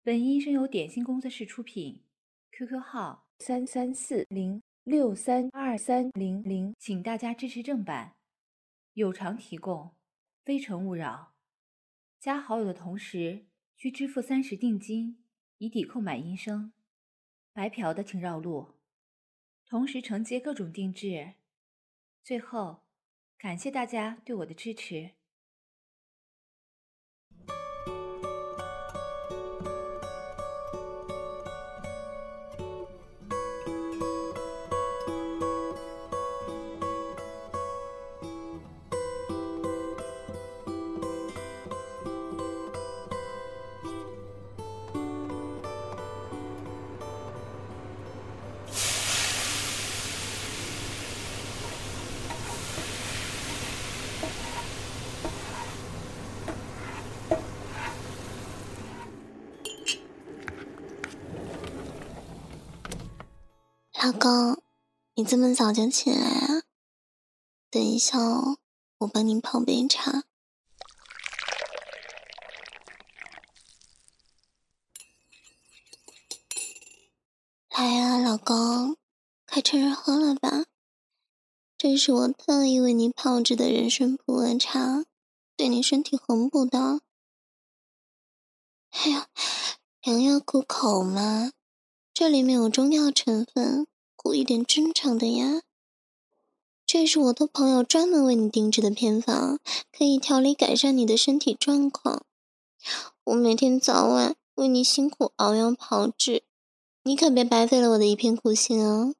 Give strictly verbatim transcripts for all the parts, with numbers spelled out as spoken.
本音声由点心工作室出品 ，Q Q 号三三四零六三二三零零，请大家支持正版，有偿提供，非诚勿扰。加好友的同时需支付三十定金，以抵购买音声。白嫖的请绕路，同时承接各种定制。最后，感谢大家对我的支持。 老公，你这么早就起来啊？等一下哦，我帮你泡杯茶。来啊，老公，快趁热喝了吧。这是我特意为你泡制的人参普洱茶，对你身体很补的。哎呀，良药苦口嘛，这里面有中药成分，苦一点正常的呀。这是我的朋友专门为你定制的偏方，可以调理改善你的身体状况。我每天早晚为你辛苦熬药炮制，你可别白费了我的一片苦心哦。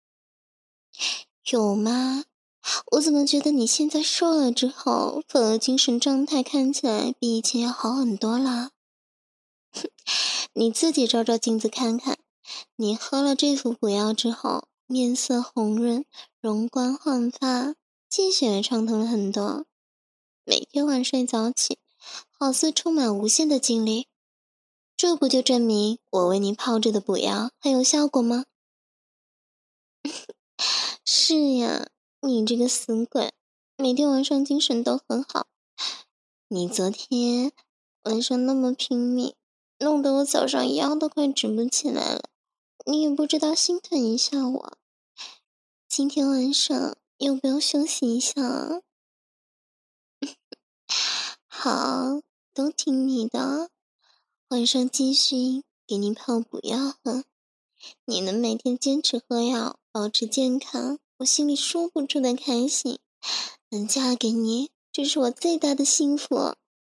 有吗？我怎么觉得你现在瘦了之后，反而精神状态看起来比以前要好很多啦？你自己照照镜子看看，你喝了这副补药之后，面色红润，容光焕发，气血也畅通了很多。每天晚睡早起，好似充满无限的精力。这不就证明我为你泡制的补药很有效果吗？是呀，你这个死鬼，每天晚上精神都很好。你昨天晚上那么拼命，弄得我早上腰都快直不起来了，你也不知道心疼一下我。今天晚上要不要休息一下啊？好，都听你的，晚上继续给你泡补药喝。你能每天坚持喝药，保持健康，我心里说不出的开心。能嫁给你，这是我最大的幸福。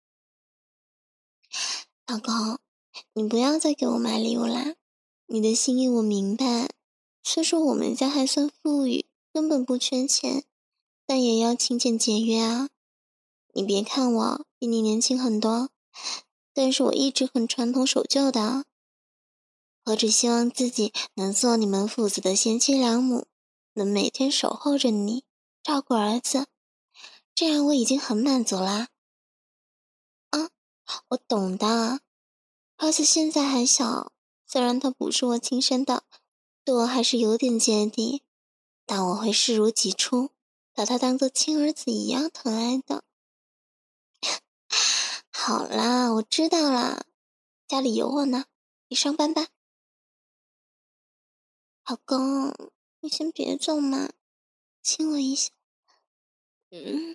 老公，你不要再给我买礼物啦，你的心意我明白。虽说我们家还算富裕，根本不缺钱，但也要勤俭节约啊。你别看我比你年轻很多，但是我一直很传统守旧的。我只希望自己能做你们父子的贤妻良母，能每天守候着你，照顾儿子，这样我已经很满足啦。啊，我懂的，儿子现在还小，虽然他不是我亲生的，对我还是有点芥蒂，但我会视如己出，把他当做亲儿子一样疼爱的。好啦，我知道啦，家里有我呢，你上班吧。老公，你先别走嘛，亲我一下。嗯，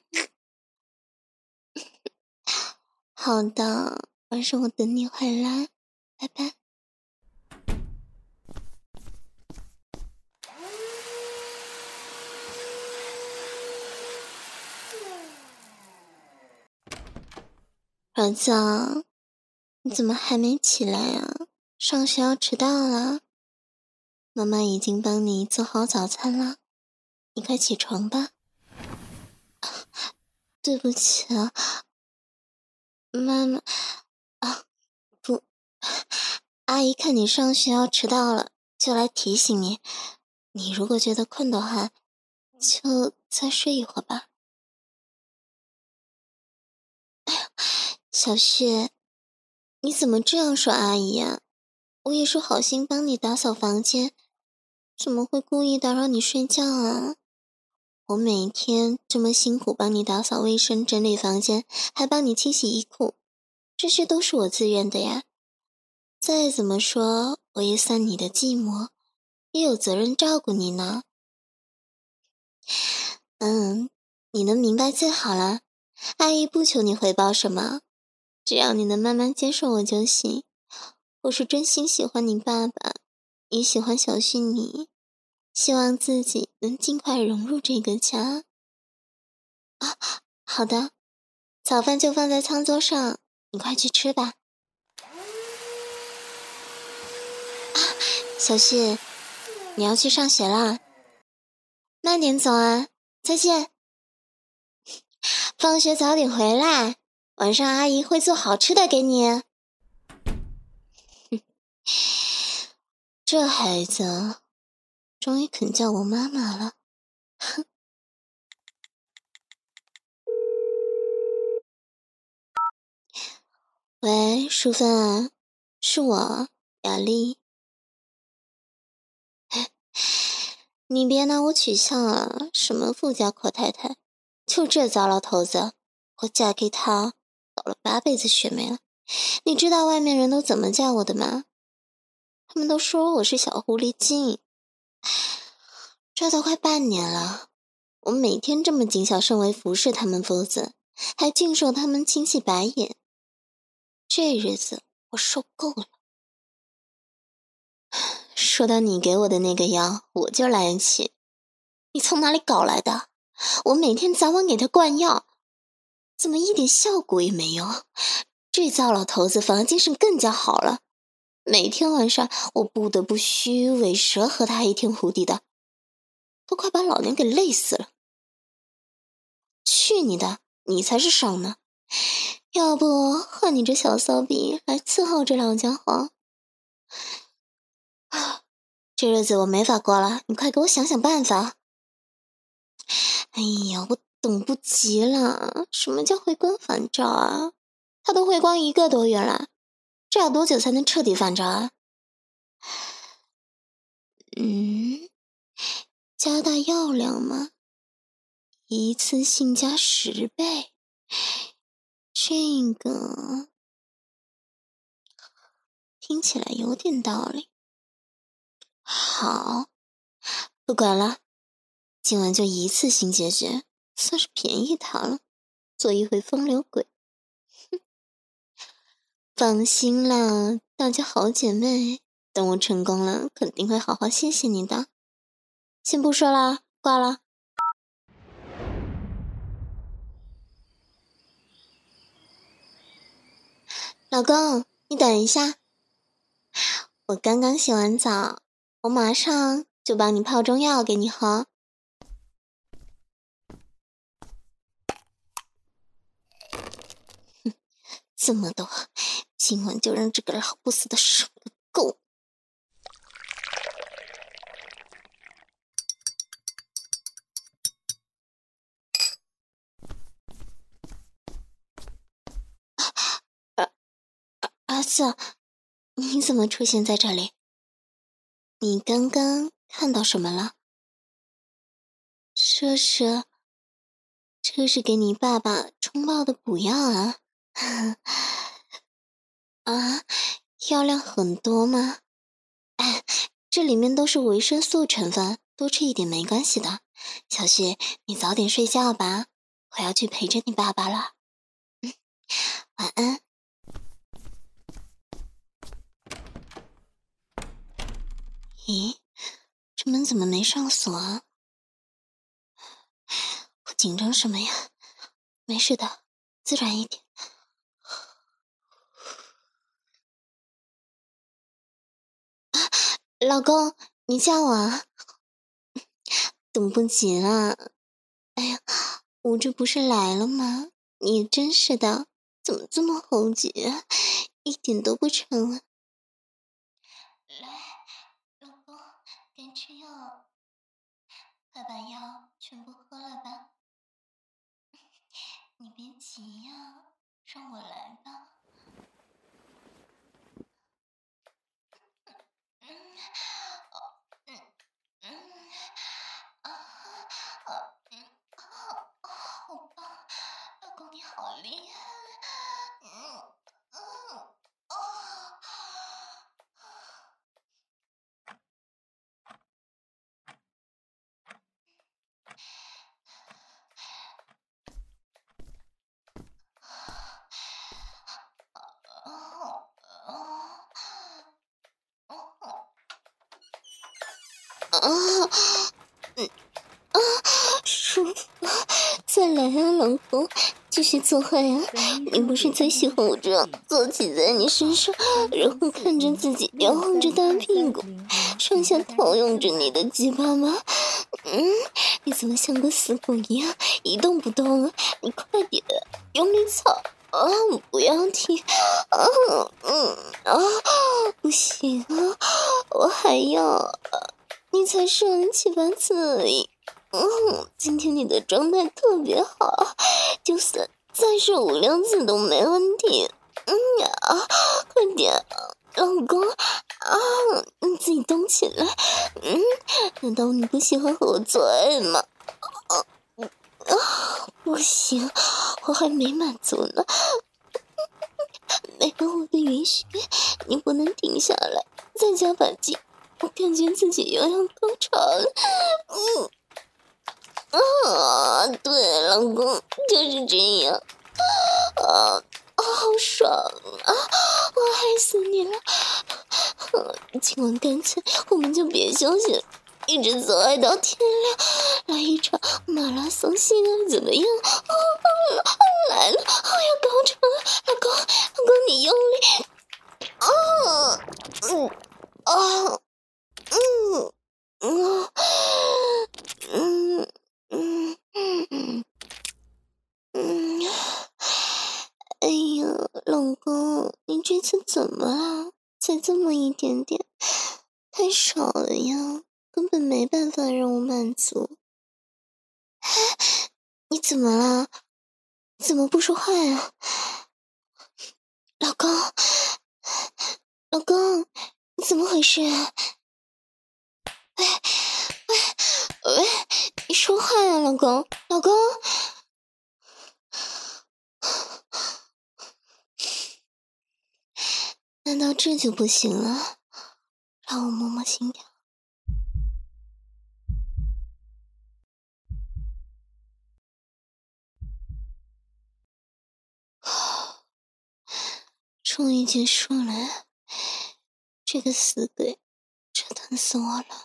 好的，晚上我等你回来，拜拜。儿子啊，你怎么还没起来啊？上学要迟到了。妈妈已经帮你做好早餐了，你快起床吧。对不起啊，妈妈啊，不，阿姨看你上学要迟到了，就来提醒你。你如果觉得困的话，就再睡一会儿吧。哎呀，小雪，你怎么这样说阿姨呀？我也是好心帮你打扫房间，怎么会故意打扰你睡觉啊？我每天这么辛苦帮你打扫卫生、整理房间，还帮你清洗衣裤，这些都是我自愿的呀。 再怎么说，我也算你的继母，也有责任照顾你呢。嗯，你能明白最好了。阿姨不求你回报什么，只要你能慢慢接受我就行。我是真心喜欢你爸爸，也喜欢小旭你，希望自己能尽快融入这个家。啊，好的，早饭就放在餐桌上，你快去吃吧。啊，小旭，你要去上学啦，慢点走啊，再见。放学早点回来，晚上阿姨会做好吃的给你。这孩子终于肯叫我妈妈了。哼。喂，淑芬，是我，雅丽。你别拿我取笑啊，什么富家阔太太，就这糟老头子，我嫁给他倒了八辈子血霉了。你知道外面人都怎么叫我的吗？他们都说我是小狐狸精。这都快半年了，我每天这么谨小慎微服侍他们夫子，还尽受他们亲戚白眼，这日子我受够了。说到你给我的那个药，我就来气。你从哪里搞来的？我每天早晚给他灌药，怎么一点效果也没有？这糟老头子反而精神更加好了，每天晚上我不得不虚伪蛇和他一天胡地的，都快把老娘给累死了。去你的，你才是伤呢！要不换你这小骚逼来伺候这老家伙。啊，这日子我没法过了，你快给我想想办法。哎呀，我等不及了！什么叫回光返照啊？他都回光一个多月了，这要多久才能彻底返照啊？嗯，加大药量吗？一次性加十倍，这个听起来有点道理。好，不管了，今晚就一次性解决，算是便宜他了，做一回风流鬼。哼，放心啦，大家好姐妹，等我成功了，肯定会好好谢谢你的。先不说啦，挂了。老公，你等一下，我刚刚洗完澡，我马上就帮你泡中药给你喝。哼，这么多，今晚就让这个老不死的受个够。儿儿子，你怎么出现在这里？你刚刚看到什么了？这是，这是给你爸爸冲泡的补药啊！啊，药量很多吗？哎，这里面都是维生素成分，多吃一点没关系的。小旭，你早点睡觉吧，我要去陪着你爸爸了。嗯，晚安。咦，这门怎么没上锁啊？我紧张什么呀？没事的，自然一点。啊，老公，你叫我啊？等不及了。哎呀，我这不是来了吗？你真是的，怎么这么猴急啊？一点都不沉稳。来，老公，该吃药，快把药全部喝了吧。你别急呀，让我来吧。嗯，哦，嗯嗯啊啊嗯啊，好棒，老公你好厉害。嗯嗯哦啊，嗯啊，舒服，再来啊，老公，继续做爱啊！你不是最喜欢我这样坐骑在你身上，然后看着自己摇晃着大屁股，上下套用着你的鸡巴吗？嗯，你怎么像个死狗一样一动不动啊？你快点用力操！啊！不要停！啊，嗯啊，不行啊，我还要，你才是人七八次而已。嗯，今天你的状态特别好，就算再射五六次都没问题。嗯啊，快点，老公啊，你自己动起来。嗯，难道你不喜欢和我做爱吗？啊啊，不行，我还没满足呢。没有我的允许，你不能停下来，再加把劲！我感觉自己又要高潮了。嗯，啊，对，老公就是这样。啊，啊好爽啊！我害死你了。啊，今晚干脆我们就别休息了，一直做爱到天亮，来一场马拉松性爱怎么样？啊，来了，我要高潮了，老公，老公你用力。啊，嗯，啊，嗯，嗯，嗯，嗯，嗯，嗯，哎呀，老公，你这次怎么了？才这么一点点，太少了呀，根本没办法让我满足。你怎么了？怎么不说话呀？老公，老公，你怎么回事啊？喂喂喂，你说话呀，老公，老公。难道这就不行了？让我摸摸心跳。终于结束了，这个死鬼折腾死我了。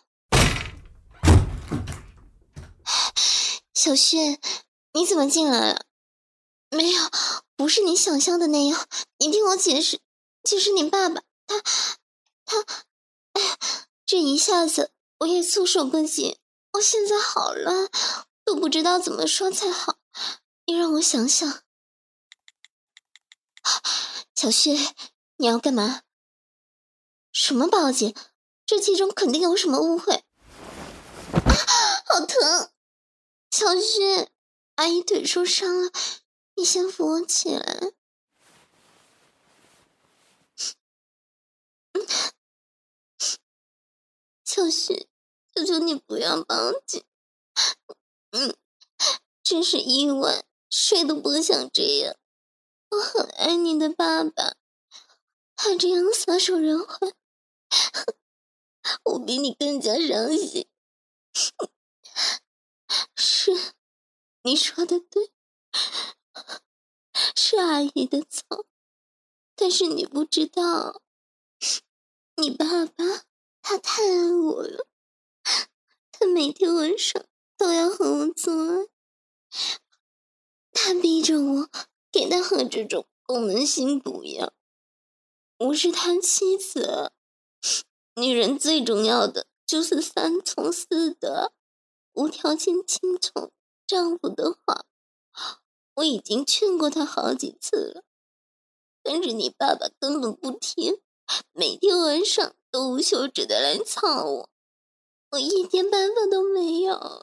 小旭，你怎么进来了？没有，不是你想象的那样。你听我解释，其实你爸爸他他，哎呀，这一下子我也措手不及。我现在好乱，都不知道怎么说才好。你让我想想。小旭，你要干嘛？什么报警？这其中肯定有什么误会。啊，好疼！小旭，阿姨腿受伤了，你先扶我起来。小旭，求求你不要报警。嗯，真是意外，谁都不想这样。我很爱你的爸爸，他这样撒手人寰，我比你更加伤心。是，你说的对，是阿姨的错，但是你不知道，你爸爸他太爱我了，他每天晚上都要和我做爱，他逼着我给他和这种功能性补药。我是他妻子，女人最重要的就是三从四德，无条件听从丈夫的话。我已经劝过他好几次了，但是你爸爸根本不听，每天晚上都无休止的来操我，我一点办法都没有。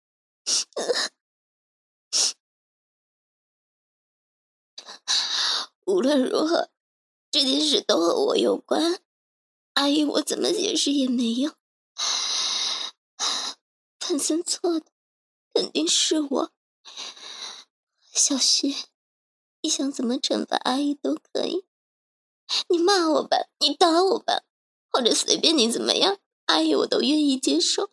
无论如何，这件事都和我有关，阿姨我怎么解释也没用。范森错的肯定是我。小旭，你想怎么惩罚阿姨都可以，你骂我吧，你打我吧，或者随便你怎么样，阿姨我都愿意接受。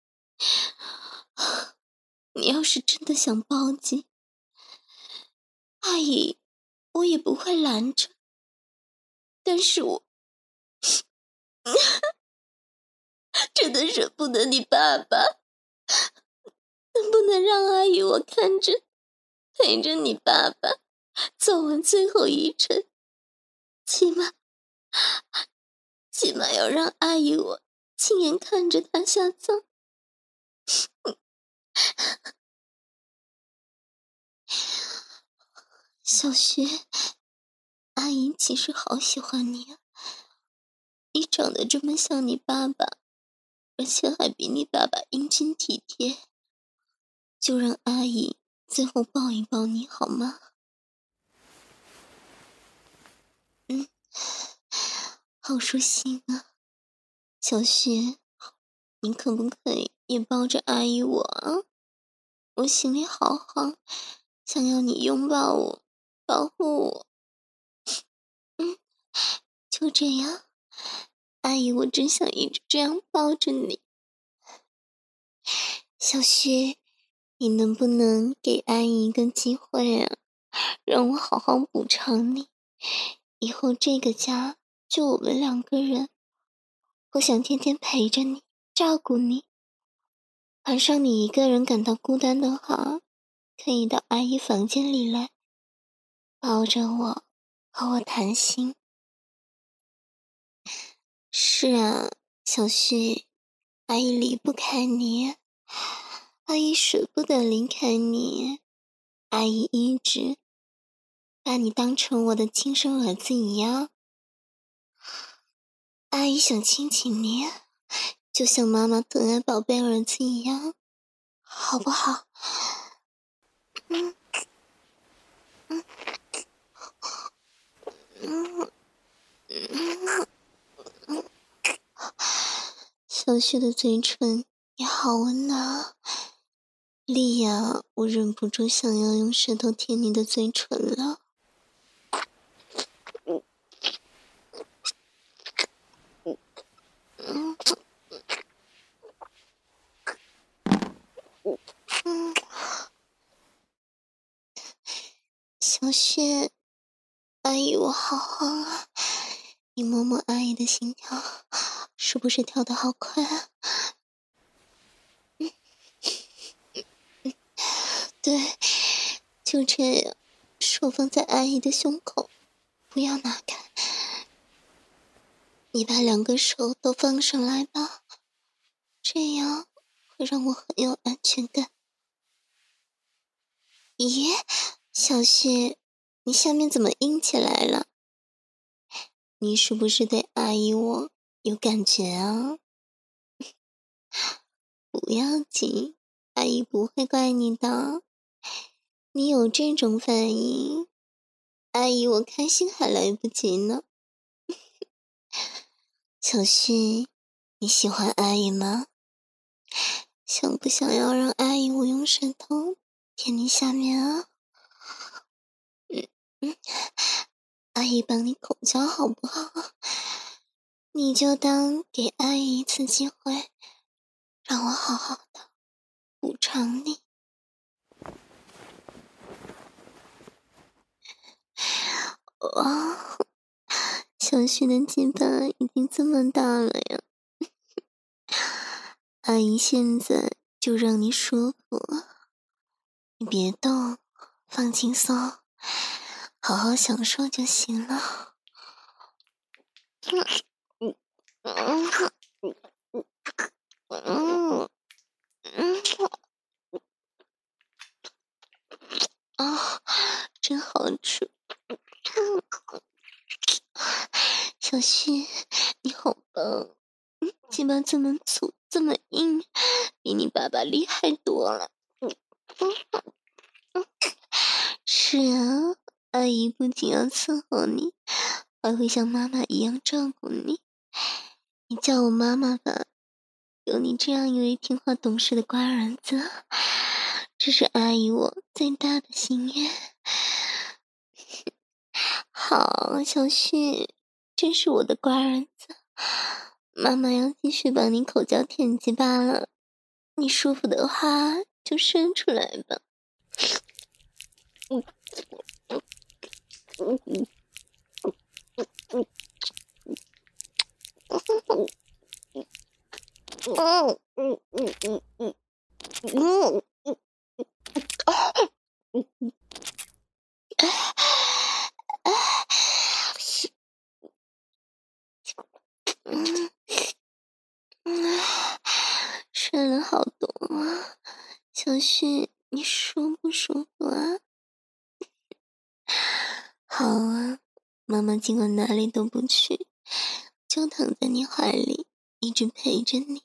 你要是真的想报警，阿姨我也不会拦着，但是我真的舍不得你爸爸，能不能让阿姨我看着陪着你爸爸走完最后一程？起码起码要让阿姨我亲眼看着他下葬。小雪，阿姨其实好喜欢你啊，你长得这么像你爸爸，而且还比你爸爸英俊体贴，就让阿姨最后抱一抱你好吗？嗯，好舒心啊。小雪，你可不可以也抱着阿姨我啊？我心里好好，想要你拥抱我，保护我。嗯，就这样，阿姨我真想一直这样抱着你。小雪，你能不能给阿姨一个机会啊？让我好好补偿你，以后这个家就我们两个人，我想天天陪着你，照顾你。晚上你一个人感到孤单的话，可以到阿姨房间里来，抱着我，和我谈心。是啊，小旭，阿姨离不开你，阿姨舍不得离开你，阿姨一直把你当成我的亲生儿子一样。阿姨想亲亲你，就像妈妈疼爱宝贝儿子一样，好不好？嗯嗯嗯嗯嗯，小旭的嘴唇也好温暖啊，莉亚，我忍不住想要用舌头舔你的嘴唇了。嗯嗯嗯，小雪，阿姨我好慌啊！你摸摸阿姨的心跳，是不是跳得好快啊？嗯嗯，对，就这样，手放在阿姨的胸口，不要拿开。你把两个手都放上来吧，这样会让我很有安全感。咦，小雪，你下面怎么硬起来了？你是不是对阿姨我有感觉啊？不要紧，阿姨不会怪你的。你有这种反应，阿姨我开心还来不及呢。小旭，你喜欢阿姨吗？想不想要让阿姨我用舌头舔你下面啊？嗯嗯，阿姨帮你口交好不好？你就当给阿姨一次机会，让我好好的补偿你。哇，小旭的鸡巴已经这么大了呀！阿姨现在就让你舒服，你别动，放轻松，好好享受就行了。嗯嗯嗯嗯嗯啊，真好吃！小旭，你好棒！鸡巴这么粗，这么硬，比你爸爸厉害多了。是啊，阿姨不仅要伺候你，还会像妈妈一样照顾你。你叫我妈妈吧，有你这样一位听话懂事的乖儿子，这是阿姨我最大的心愿。好，小旭，真是我的乖儿子，妈妈要继续帮你口交舔鸡巴了，你舒服的话就伸出来吧。嗯嗯嗯嗯嗯嗯嗯嗯嗯嗯嗯嗯嗯嗯啊嗯嗯嗯嗯，睡了好多啊，小旭，你舒不舒服啊？好啊，妈妈尽管哪里都不去，就躺在你怀里，一直陪着你。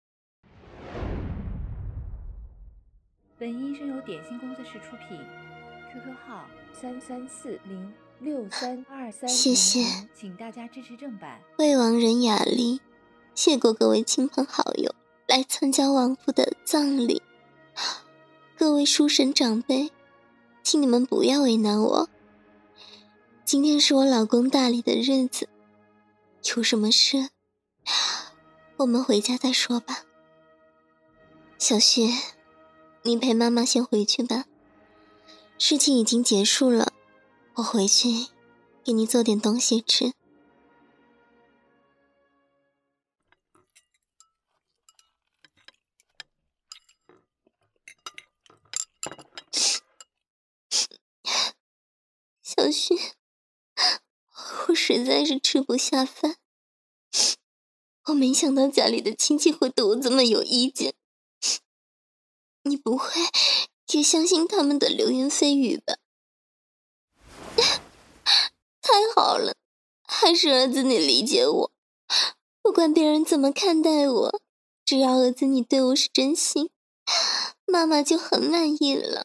本音声由点心工作室出品 ，Q Q 号三三四零六三二三零谢谢零，请大家支持正版。 未亡人雅丽，谢过各位亲朋好友来参加亡夫的葬礼。各位书神长辈，请你们不要为难我。今天是我老公大礼的日子，有什么事，我们回家再说吧。小旭，你陪妈妈先回去吧。事情已经结束了，我回去给你做点东西吃。小旭，我实在是吃不下饭。我没想到家里的亲戚会对我这么有意见。你不会也相信他们的流言蜚语吧？太好了，还是儿子你理解我。不管别人怎么看待我，只要儿子你对我是真心，妈妈就很满意了。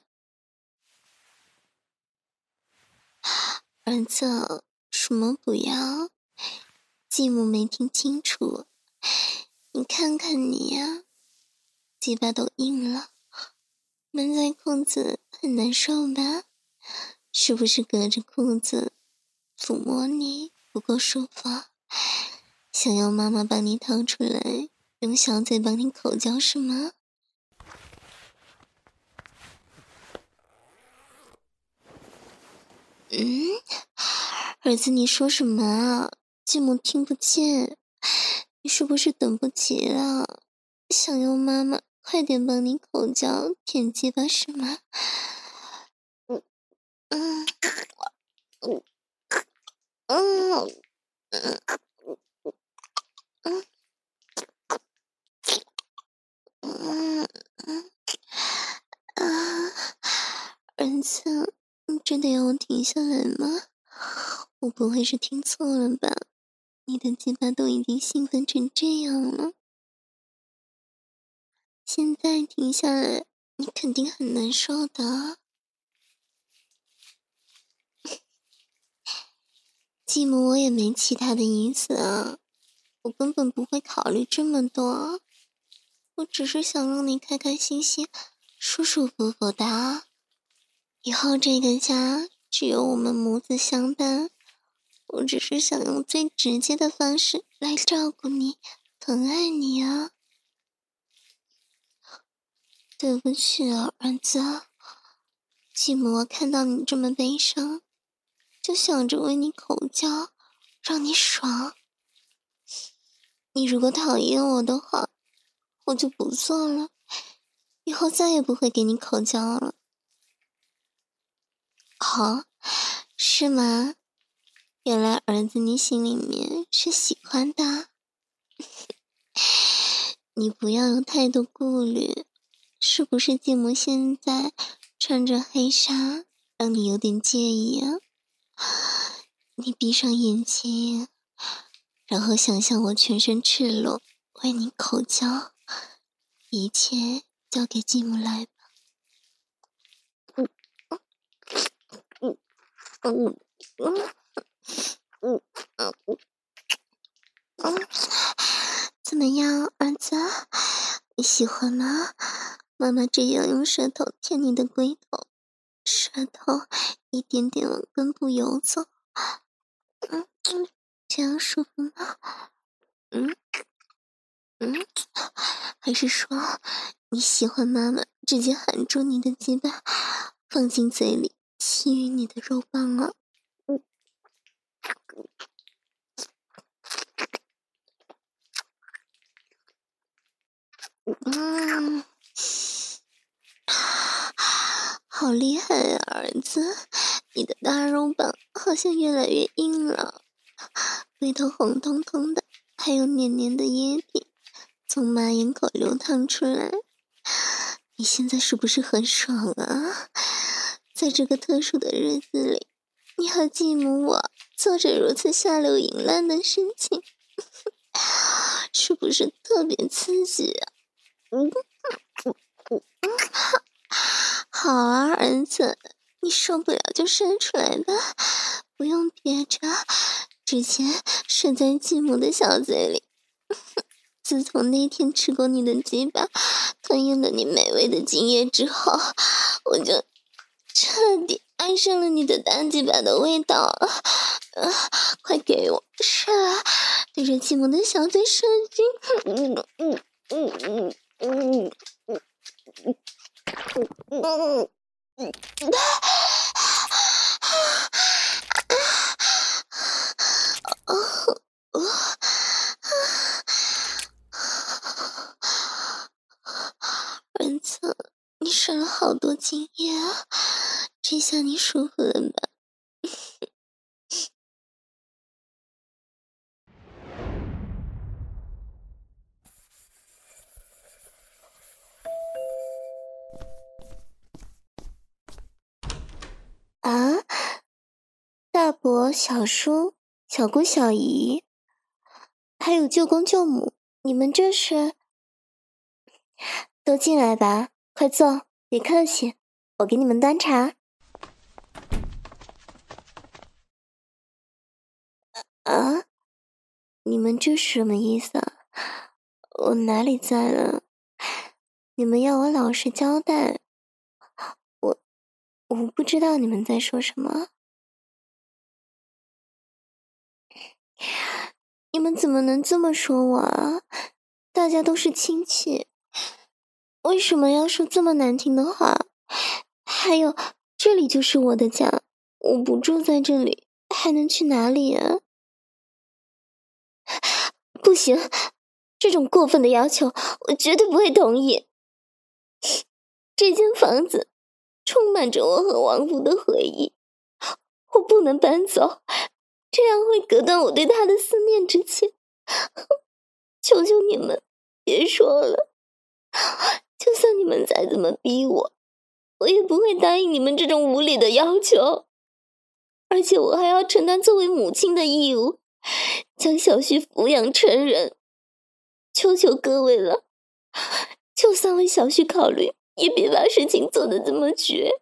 儿子，什么不要？继母没听清楚。你看看你呀，鸡巴都硬了，闷在裤子很难受吧？是不是隔着裤子抚摸你不够舒服？想要妈妈帮你掏出来，用小嘴帮你口交是吗？嗯，儿子你说什么啊？继母听不见。你是不是等不及了？想要妈妈快点帮你口交舔鸡巴是吗？嗯嗯嗯嗯嗯嗯嗯嗯啊！儿子，你真的要我停下来吗？我不会是听错了吧？你的鸡巴都已经兴奋成这样了，现在停下来，你肯定很难受的。继母，我也没其他的意思啊，我根本不会考虑这么多，我只是想让你开开心心、舒舒服服的啊。以后这个家只有我们母子相伴，我只是想用最直接的方式来照顾你、疼爱你啊。对不起啊，儿子，继母，我看到你这么悲伤，就想着为你口交，让你爽。你如果讨厌我的话，我就不做了，以后再也不会给你口交了。哦，是吗？原来儿子你心里面是喜欢的。你不要有太多顾虑，是不是继母现在穿着黑纱，让你有点介意啊？你闭上眼睛，然后想象我全身赤裸，为你口交，一切交给继母来吧。嗯嗯嗯嗯嗯嗯嗯，怎么样，儿子？你喜欢吗？妈妈这样用舌头舔你的龟头，舌头一点点往根部游走，嗯嗯，这样舒服吗？嗯嗯，还是说你喜欢妈妈直接含住你的鸡巴，放进嘴里吸吮你的肉棒啊？嗯嗯，好厉害呀、啊，儿子！你的大肉棒好像越来越硬了，味道红彤彤的，还有黏黏的液体从马眼口流淌出来。你现在是不是很爽啊？在这个特殊的日子里，你和继母我做着如此下流淫乱的事情，是不是特别刺激啊？嗯嗯嗯嗯，好啊，儿子，你受不了就生出来吧，不用憋着，直接射在继母的小嘴里。自从那天吃过你的鸡巴，吞咽了你美味的精液之后，我就彻底爱上了你的大鸡巴的味道了。呃、快给我射啊，对着继母的小嘴射精。嗯嗯嗯嗯嗯嗯嗯嗯嗯。儿子，你射了好多精液啊，这下你舒服了吧？啊，大伯、小叔、小姑、小姨，还有舅公舅母，你们这是？都进来吧，快坐，别客气，我给你们端茶。啊，你们这什么意思啊？我哪里在了？你们要我老实交代。我我不知道你们在说什么。你们怎么能这么说我啊？大家都是亲戚，为什么要说这么难听的话？还有，这里就是我的家，我不住在这里，还能去哪里啊？不行，这种过分的要求，我绝对不会同意。这间房子充满着我和王福的回忆，我不能搬走，这样会隔断我对他的思念之情。求求你们，别说了，就算你们再怎么逼我，我也不会答应你们这种无理的要求。而且我还要承担作为母亲的义务，将小旭抚养成人。求求各位了，就算为小旭考虑，也别把事情做得这么绝。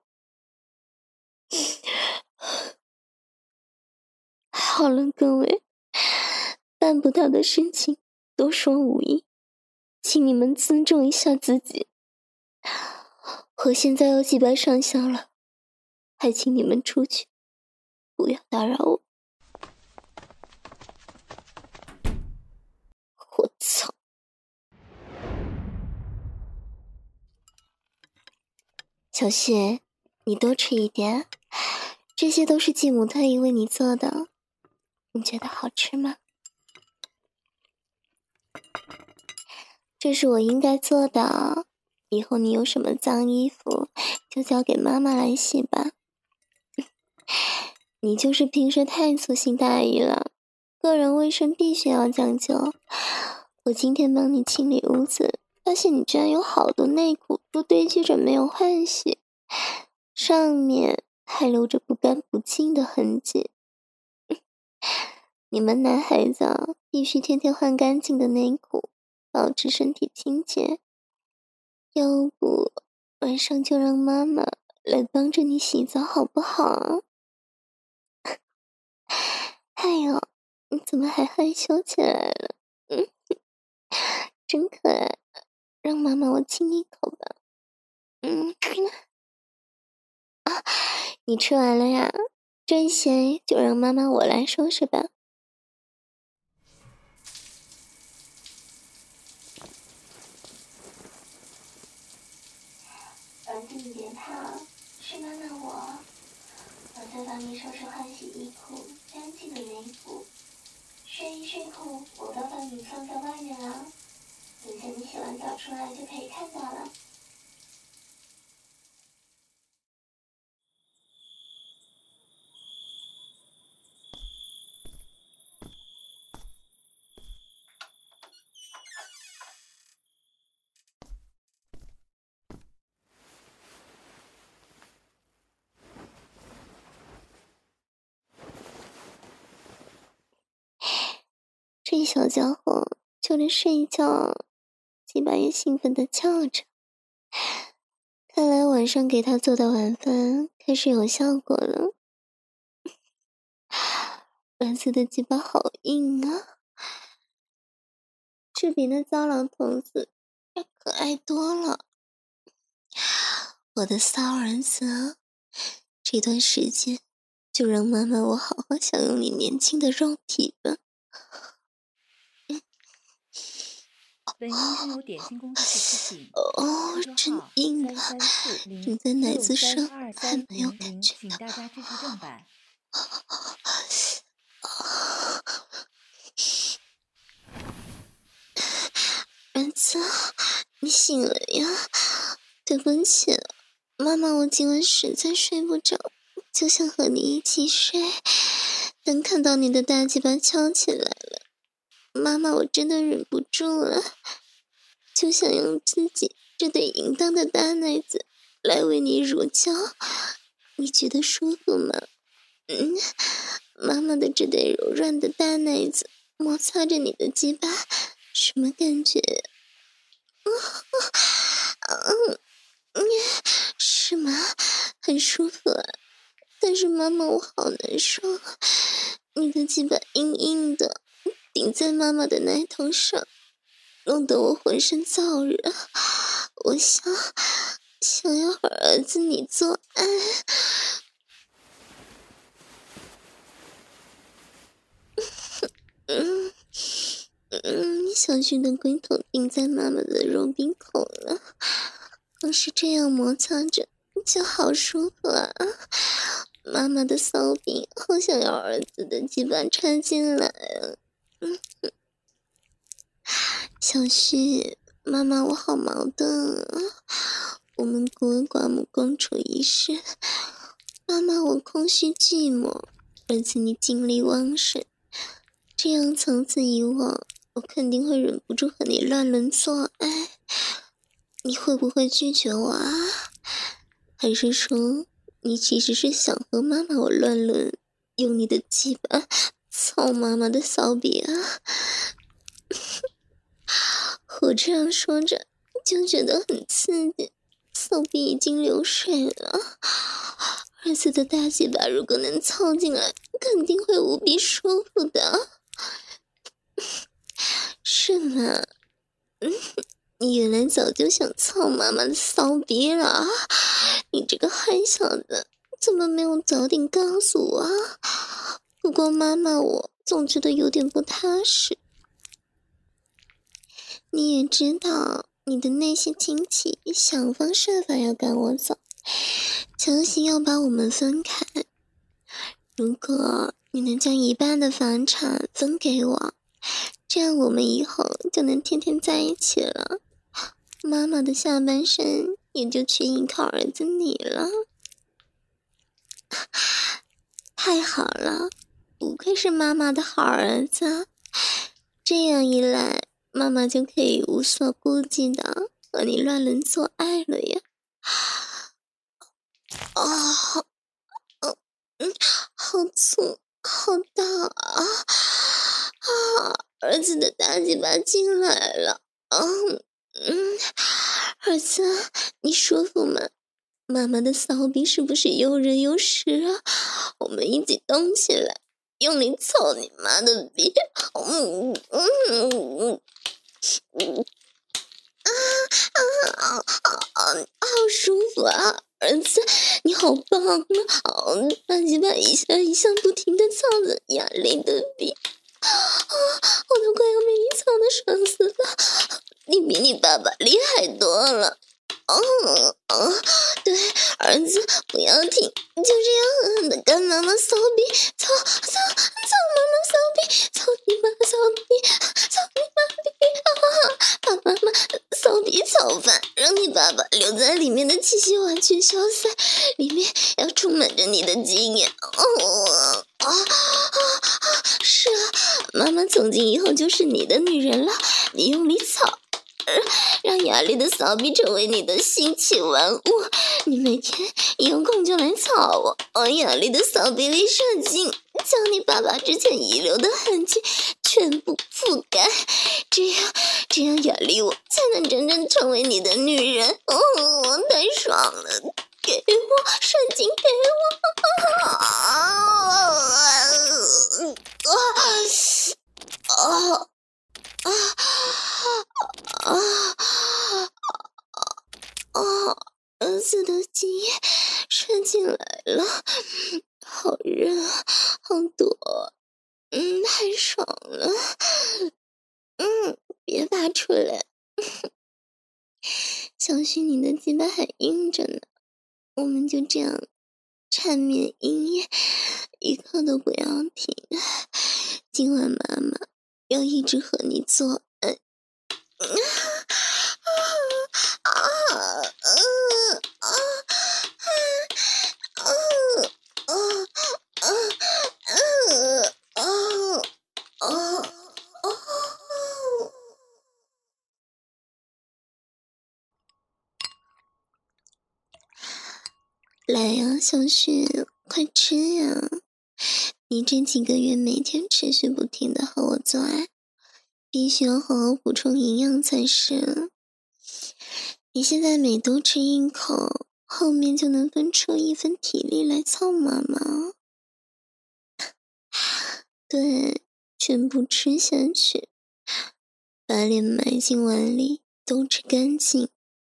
好了，各位，办不到的事情多说无益，请你们尊重一下自己。我现在要祭拜上香了，还请你们出去，不要打扰我。我操！小雪，你多吃一点，这些都是继母特意为你做的，你觉得好吃吗？这是我应该做的，以后你有什么脏衣服，就交给妈妈来洗吧。你就是平时太粗心大意了，个人卫生必须要讲究。我今天帮你清理屋子，发现你居然有好多内裤都堆积着没有换洗，上面还留着不干不净的痕迹。你们男孩子啊，必须天天换干净的内裤，保持身体清洁。要不晚上就让妈妈来帮着你洗澡好不好啊？哎呦，你怎么还害羞起来了？嗯，真可爱，让妈妈我亲你一口吧。嗯，啊，你吃完了呀？这些就让妈妈我来收拾吧。儿子，你别怕，是妈妈我，我在帮你收拾换洗衣裤、干净的内裤、睡衣睡裤，我都帮你放在外面了。等下你洗完澡找出来就可以看到了。这小家伙就连睡觉鸡巴也兴奋地叫着，看来晚上给他做的晚饭开始有效果了。儿子的鸡巴好硬啊，这比那糟老头子要可爱多了。我的骚儿子啊，这段时间就让妈妈我好好享用你年轻的肉体吧。 本音是由点心工作室出品， 哦，真硬啊！ 三三四零顶在奶六子上三二还三蛮有零零， 感觉的。 请大家支持正版。 儿子，你醒了呀？对不起，妈妈，我今晚实在睡不着，就想和你一起睡。但看到你的大鸡巴翘起来了，妈妈，我真的忍不住了，就想用自己这对淫荡的大奶子来为你乳胶，你觉得舒服吗？嗯，妈妈的这对柔软的大奶子摩擦着你的鸡巴，什么感觉？嗯嗯，是吗？很舒服啊。但是妈妈，我好难受，你的鸡巴硬硬的顶在妈妈的奶头上，弄得我浑身燥热。我想想要和儿子你做爱。嗯嗯，小旭的龟头顶在妈妈的肉壁口了，光是这样摩擦着就好舒服啊！妈妈的骚逼好想要儿子的鸡巴插进来啊！嗯，小旭，妈妈我好矛盾啊！我们孤儿寡母共处一室，妈妈我空虚寂寞，儿子你精力旺盛，这样从此以往我肯定会忍不住和你乱伦做爱，你会不会拒绝我啊？还是说你其实是想和妈妈我乱伦，用你的鸡巴操妈妈的骚逼啊？我这样说着就觉得很刺激，骚逼已经流水了。儿子的大鸡巴如果能操进来，肯定会无比舒服的。是吗？嗯，你原来早就想操妈妈的骚逼了，你这个坏小子，怎么没有早点告诉我啊？不过妈妈我总觉得有点不踏实。你也知道，你的那些亲戚想方设法要赶我走，强行要把我们分开。如果你能将一半的房产分给我，这样我们以后就能天天在一起了，妈妈的下半生也就全依靠儿子你了。太好了，不愧是妈妈的好儿子，这样一来，妈妈就可以无所顾忌的和你乱伦做爱了呀。啊，哦，嗯，好粗，好大啊！啊，儿子的大鸡巴进来了。嗯嗯，儿子，你舒服吗？妈妈的骚逼是不是又热又湿啊？我们一起动起来，用力操你妈的逼！嗯嗯嗯嗯嗯啊啊啊啊！好舒服啊！儿子，你好棒啊！好，大鸡巴一下一下不停的操着压力的逼，啊，我都快要被你操的爽死了！你比你爸爸厉害多了。哦哦，对，儿子不要停，就这样狠狠的干妈妈骚逼，操操操妈妈骚逼，操你妈骚逼，操你妈逼，啊，把妈妈骚逼牢房，让你爸爸留在里面的气息完全消散，里面要充满着你的基因。哦啊啊啊！是啊，妈妈从今以后就是你的女人了，你用力操，让雅丽的骚逼成为你的性器玩物，你每天有空就来操我，往雅丽的骚逼里射精，将你爸爸之前遗留的痕迹全部覆盖，这样这样雅丽我才能真正成为你的女人。哦，太爽了，给我射精，给我！啊啊啊啊啊！儿子的精液射进来了，好热，好多，嗯，太爽了，嗯，别拔出来，小旭你的鸡巴还硬着呢，我们就这样缠绵营业，一刻都不要停。今晚妈妈要一直和你做爱。啊啊啊啊啊啊啊啊！来呀，小雪，快吃呀！你这几个月每天持续不停的和我做爱，必须要好好补充营养才是。你现在每多吃一口，后面就能分出一份体力来操妈妈。对，全部吃下去，把脸埋进碗里，都吃干净。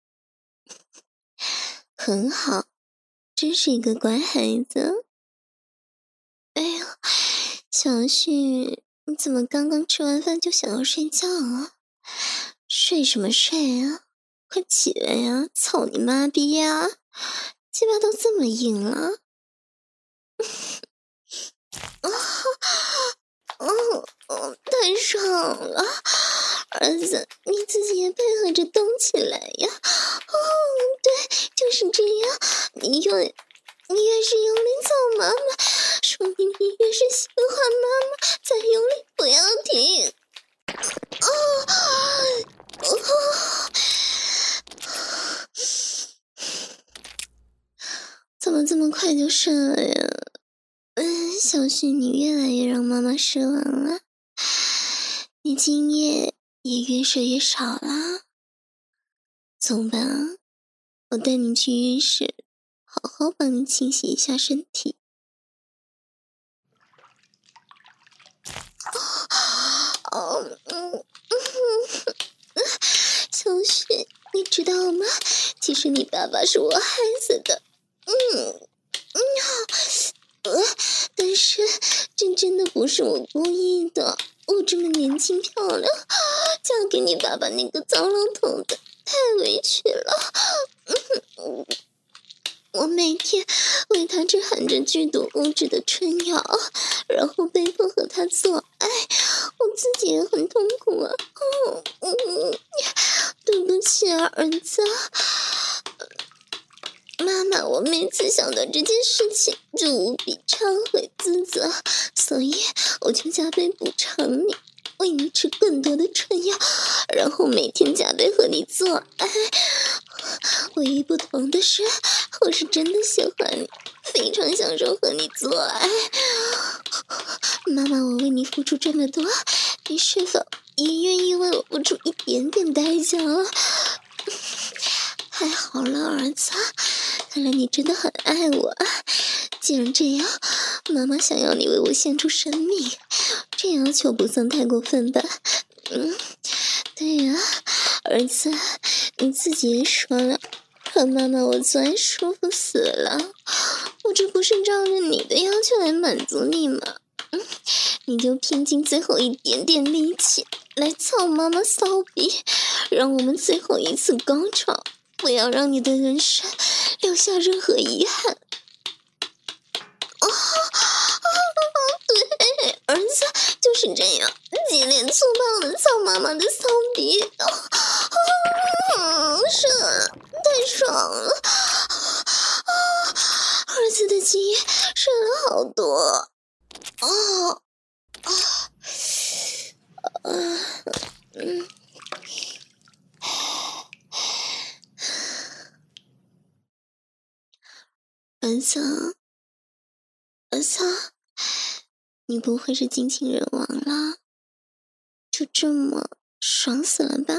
很好，真是一个乖孩子。哎呀，小旭，你怎么刚刚吃完饭就想要睡觉啊？睡什么睡啊？快起来呀！操你妈逼呀！鸡巴都这么硬了。啊哦哦，太爽了！儿子，你自己也配合着动起来呀！哦，对，就是这样。你越你越是用力操妈妈，说明你越是喜欢妈妈，再用力不要停。哦哦，怎么这么快就射了呀？嗯，小旭，你越来越让妈妈失望了，你今夜也越射越少啦。走吧，我带你去浴室，好好帮你清洗一下身体。哦，嗯嗯，小旭，你知道吗？其实你爸爸是我害死的。嗯嗯。呃，但是这真的不是我故意的，我这么年轻漂亮，嫁给你爸爸那个糟老头子，太委屈了。嗯，我每天喂他吃含着剧毒物质的春药，然后被迫和他做爱，我自己也很痛苦啊。哦，嗯，对不起啊，儿子。妈妈，我每次想到这件事情就无比忏悔自责，所以我就加倍补偿你，喂你吃更多的春药，然后每天加倍和你做爱。唯一不同的是，我是真的喜欢你，非常享受和你做爱。妈妈，我为你付出这么多，你是否也愿意为我付出一点点代价啊？太好了，儿子，看来你真的很爱我。既然这样，妈妈想要你为我献出生命，这要求不算太过分吧？嗯，对呀，儿子，你自己也说了，和妈妈我做爱舒服死了，我这不是照着你的要求来满足你吗？嗯，你就拼尽最后一点点力气来操妈妈骚逼，让我们最后一次高潮，不要让你的人生留下任何遗憾。啊啊！对，儿子就是这样，激烈粗暴的操妈妈的骚逼。啊啊爽啊，太爽了！啊，儿子的精液射了好多。哦，啊，啊，嗯。儿子，儿子，你不会是精尽人亡了？就这么爽死了吧？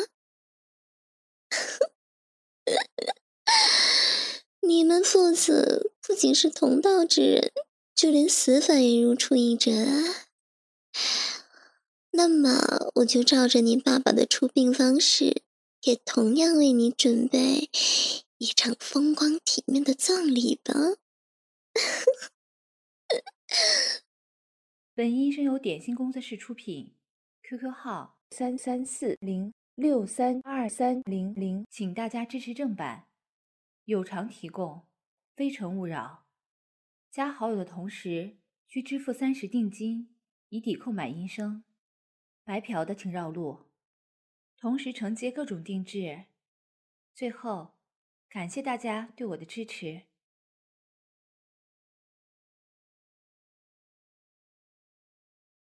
你们父子不仅是同道之人，就连死法也如出一辙啊！那么我就照着你爸爸的出殡方式，也同样为你准备一场风光体面的葬礼吧。 本音声由点心工作室出品 ，Q Q 号三三四零六三二三零零，请大家支持正版，有偿提供，非诚勿扰。加好友的同时需支付三十定金，以抵购买音声。白嫖的请绕路，同时承接各种定制。最后，感谢大家对我的支持。